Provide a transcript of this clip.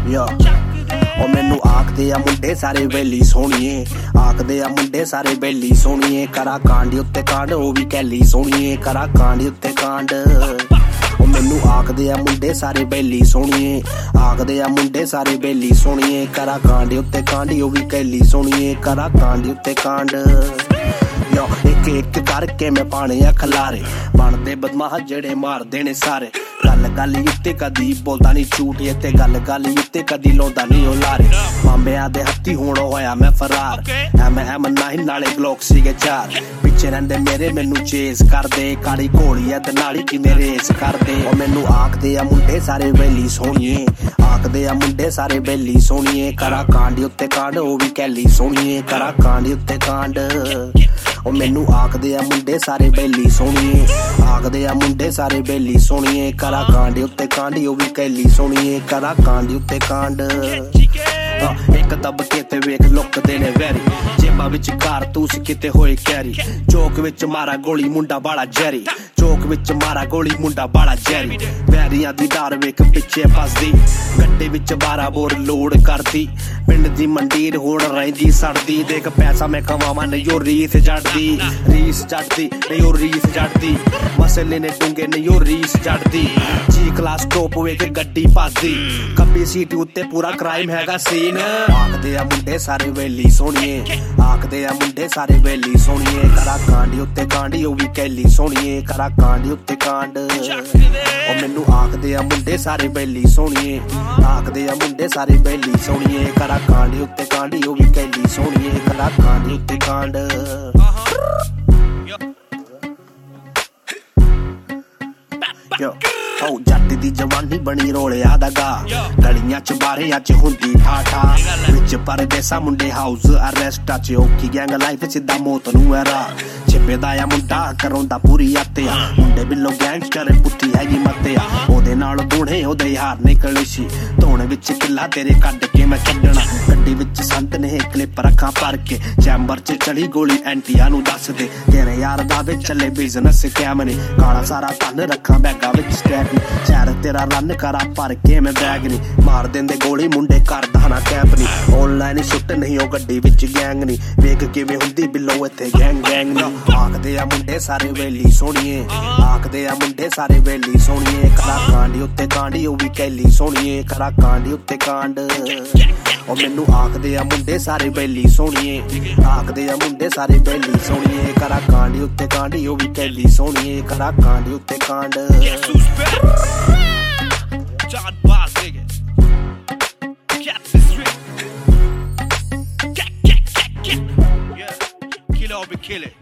ਯਾ ਉਹ ਮੈਨੂੰ ਆਖਦੇ ਆ ਮੁੰਡੇ ਸਾਰੇ ਬੇਲੀ ਸੋਹਣੀਏ, ਆਖਦੇ ਆ ਮੁੰਡੇ ਸਾਰੇ ਬੇਲੀ ਸੋਹਣੀਏ, ਕਰਾ ਕਾਂਡ ਉੱਤੇ ਕਾਂਡ ਉਹ ਵੀ ਕੈਲੀ ਸੋਹਣੀਏ, ਕਰਾ ਕਾਂਡ ਉੱਤੇ ਕਾਂਡ। ਉਹ ਮੈਨੂੰ ਆਖਦੇ ਆ ਮੁੰਡੇ ਸਾਰੇ ਬੇਲੀ ਸੋਹਣੀਏ, ਆਖਦੇ ਆ ਮੁੰਡੇ ਸਾਰੇ ਬੇਲੀ ਸੋਹਣੀਏ, ਕਰਾ ਕਾਂਡ ਉੱਤੇ ਕਾਂਡ ਉਹ ਵੀ ਕੈਲੀ ਸੋਹਣੀਏ, ਕਰਾ ਕਾਂਡ ਉੱਤੇ ਕਾਂਡ। ਯੋ ਇੱਕ ਇੱਕ ਕਰਕੇ ਮੈਂ ਪਾਣੇ ਆ ਖਲਾਰੇ, ਬਣਦੇ ਬਦਮਾਸ਼ ਜਿਹੜੇ ਮਾਰਦੇ ਨੇ ਸਾਰੇ। ਗੱਲ ਗੱਲ ਉੱਤੇ ਕਦੀ ਬੋਲਦਾ ਨਹੀਂ ਝੂਠ, ਇੱਥੇ ਗੱਲ ਗੱਲ ਉੱਤੇ ਕਦੀ ਲਾਉਂਦਾ ਨਹੀਂ ਉਹ ਲਾਰੇ। ਮਾਂਬਿਆਂ ਦੇ ਹੱਥੀ ਹੁਣ ਹੋਇਆ ਮੈਂ ਫਰਾਰ, ਐਮ ਨਾਹੀ ਨਾਲੇ ਗਲੋਕ ਸੀਗੇ 4, ਪਿੱਛੇ ਰਹਿੰਦੇ ਮੇਰੇ ਮੈਨੂੰ ਚੇਸ ਕਰਦੇ, ਕਾਲੀ ਘੋੜੀ ਐ ਤੇ ਨਾਲੀ ਕਿਵੇਂ ਰੇਸ ਕਰਦੇ। ਉਹ ਮੈਨੂੰ ਆਖਦੇ ਆ ਮੁੰਡੇ ਸਾਰੇ ਬੇਲੀ ਸੋਹਣੀਏ, ਆਖਦੇ ਆ ਮੁੰਡੇ ਸਾਰੇ ਬੇਲੀ ਸੋਹਣੀਏ, ਕਰਾ ਕਾਂਡ ਉੱਤੇ ਕਾਂਡ ਉਹ ਵੀ ਕੈਲੀ ਸੋਹਣੀਏ, ਕਰਾ ਕਾਂਡ ਉੱਤੇ ਕਾਂਡ। ਉਹ ਮੈਨੂੰ ਆਖਦੇ ਆ ਮੁੰਡੇ ਸਾਰੇ ਬੇਲੀ ਸੋਹਣੀਏ, ਆਖਦੇ ਆ ਮੁੰਡੇ ਸਾਰੇ ਬੇਲੀ ਸੋਹਣੀਏ, ਕਰਾ ਕਾਂਡ ਉੱਤੇ ਕਾਂਡ ਉਹ ਵੀ ਕੈਲੀ ਸੋਹਣੀਏ, ਕਰਾ ਕਾਂਡ ਉੱਤੇ ਕਾਂਡ। ਇੱਕ ਦਬਕੇ ਤੇ ਵੇਖ ਲੁੱਕਦੇ ਨੇ ਵੈਰੀ, ਜੇਬਾਂ ਵਿੱਚ ਕਾਰਤੂਸ ਕਿਤੇ ਹੋਏ ਕੈਰੀ, ਚੌਕ ਵਿੱਚ ਮਾਰਾ ਗੋਲੀ ਮੁੰਡਾ ਬਾਲਾ ਜੈਰੀ, ਚੌਕ ਵਿੱਚ ਮਾਰਾ ਗੋਲੀ ਮੁੰਡਾ ਬਾਲਾ ਜੈਰੀ। ਵੈਰੀਆਂ ਦੀ ਡਰ ਵੇਖ ਪਿੱਛੇ ਫਸਦੀ, ਗੱਡੇ ਵਿੱਚ 12 ਬੋਰ ਲੋਡ ਕਰਦੀ, ਪਿੰਡ ਦੀ ਮੰਡੀਰ ਹੁਣ ਰਹਿੰਦੀ ਸੜਦੀ। ਦੇਖ ਪੈਸਾ ਮੈਂ ਕਮਾਵਾਂ ਨਹੀਂ ਉਹ ਰੀਸ ਜੜਦੀ, ਰੀਸ ਜੜਦੀ ਨਹੀਂ ਉਹ ਰੀਸ ਜੜਦੀ, ਮਸਲੇ ਨੇ ਡੂੰਗੇ ਨਹੀਂ ਉਹ ਰੀਸ ਜੜਦੀ। ਜੀ ਕਲਾਸ ਟੋਪ ਵੇਖ ਗੱਡੀ ਭੱਜਦੀ, ਖੱਬੀ ਸੀਟ ਉੱਤੇ ਪੂਰਾ ਕ੍ਰਾਈਮ ਹੈਗਾ ਸੀਨ। ਆਖਦੇ ਆ ਮੁੰਡੇ ਸਾਰੇ ਬੇਲੀ ਸੋਹਣੀਏ, ਆਖਦੇ ਆ ਮੁੰਡੇ ਸਾਰੇ ਬੇਲੀ ਸੋਹਣੀਏ, ਕਰਾ ਕਾਂਡ ਉੱਤੇ ਕਾਂਡ ਉਹ ਵੀ ਕੈਲੀ ਸੋਹਣੀਏ, ਕਰਾ ਕਾਂਡ ਉੱਤੇ ਕਾਂਡ। ਉਹ ਮੈਨੂੰ ਆਖਦੇ ਆ ਮੁੰਡੇ ਸਾਰੇ ਬੇਲੀ ਸੋਹਣੀਏ, ਆਖਦੇ ਆ ਮੁੰਡੇ ਸਾਰੇ ਬੇਲੀ ਸੋਹਣੀਏ, ਕਰਾ ਕਾਂਡ ਉੱਤੇ ਕਾਂਡ ਉਹ ਵੀ ਕੈਲੀ ਸੋਹਣੀਏ, ਕਰਾ ਕਾਂਡ ਉੱਤੇ ਕਾਂਡ। ਉਹ ਜੱਟ ਦੀ ਜਵਾਨੀ ਬਣੀ ਰੋਲਿਆ ਦਾ ਗਾ, ਗਲੀਆਂ ਚ ਬਾਰਿਆਂ ਚ ਹੁੰਦੀ ਠਾਠਾ, ਵਿੱਚ ਪਰਦੇਸਾ ਮੁੰਡੇ ਹਾਊਸ ਅਰੈਸਟਾਂ ਚ ਔਖੀ ਗੈਂਗ ਲਾਈਫ ਸਿੱਧਾ ਮੌਤ ਨੂੰ ਐਰਾ। ਛਿਪਦਾ ਆ ਮੁੰਡਾ ਕਰਾਉਂਦਾ ਪੂਰੀ ਆਤਿਆ, ਮੁੰਡੇ ਬਿੱਲੋ ਗੈਂਗਸਟਰ ਪੁੱਠੀ ਹੈਗੀ ਮੱਤਿਆ, ਉਹਦੇ ਨਾਲ ਦੂਣੇ ਉਹਦੇ ਹਾਰ ਨਿਕਲੇ ਸੀ, ਧੋਣੇ ਵਿੱਚ ਕਿੱਲਾ ਤੇਰੇ ਕੱਢ ਕੇ ਮੈਂ ਛੱਡਣਾ। ਗੱਡੀ ਵਿੱਚ ਸੰਤ ਨੇ ਕਲਿੱਪ ਰੱਖਾਂ ਭਰ ਕੇ, ਚੈਂਬਰ ਚ ਚੜੀ ਗੋਲੀ ਐਂਟੀਆਂ ਨੂੰ ਦੱਸ ਦੇ, ਤੇਰੇ ਯਾਰ ਦਾ ਵਿੱਚ ਚੱਲੇ ਬਿਜ਼ਨਸ ਕੈਮ ਨੇ, ਕਾਲਾ ਸਾਰਾ ਧਨ ਰੱਖਾਂ ਬੈਗਾਂ ਵਿੱਚ ਸਟੈਕ, ਸ਼ਹਿਰ ਤੇਰਾ ਰਨ ਕਰਾ ਭਰ ਕੇ ਮੈਂ ਬੈਗ ਨੀ, ਮਾਰ ਦਿੰਦੇ ਗੋਲੀ ਮੁੰਡੇ ਕਰਦਾ ਨਾ ਕੈਂਪ ਨੀ, ਆਨਲਾਈਨ ਸ਼ੁੱਟ ਨਹੀਂ ਉਹ ਗੱਡੀ ਵਿੱਚ ਗੈਂਗ ਨੀ, ਵੇਖ ਕਿਵੇਂ ਹੁੰਦੀ ਬਿੱਲੋ ਇੱਥੇ ਗੈਂਗ ਗੈਂਗ ਨੀ। ਆਖਦੇ ਆ ਮੁੰਡੇ ਸਾਰੇ ਬੇਲੀ ਸੋਹਣੀਏ, ਆਖਦੇ ਆ ਮੁੰਡੇ ਸਾਰੇ ਬੇਲੀ ਸੋਹਣੀਏ, ਕਰਾ ਕਾਂਡ ਉੱਤੇ ਕਾਂਡ ਉਹ ਵੀ ਕੈਲੀ ਸੋਹਣੀਏ, ਕਰਾ ਕਾਂਡ ਉੱਤੇ ਕਾਂਡ। ਉਹ ਮੈਨੂੰ ਆਖਦੇ ਆ ਮੁੰਡੇ ਸਾਰੇ ਬੇਲੀ ਸੋਹਣੀਏ, ਆਖਦੇ ਆ ਮੁੰਡੇ ਸਾਰੇ ਬੇਲੀ ਸੋਹਣੀਏ, ਕਰਾ ਕਾਂਡ ਉੱਤੇ ਕਾਂਡ ਉਹ ਵੀ ਕੈਲੀ ਸੋਹਣੀਏ, ਕਰਾ ਕਾਂਡ ਉੱਤੇ ਕਾਂਡ। John Boss, nigga. Get the street. Get. Yeah. Kill all be killing.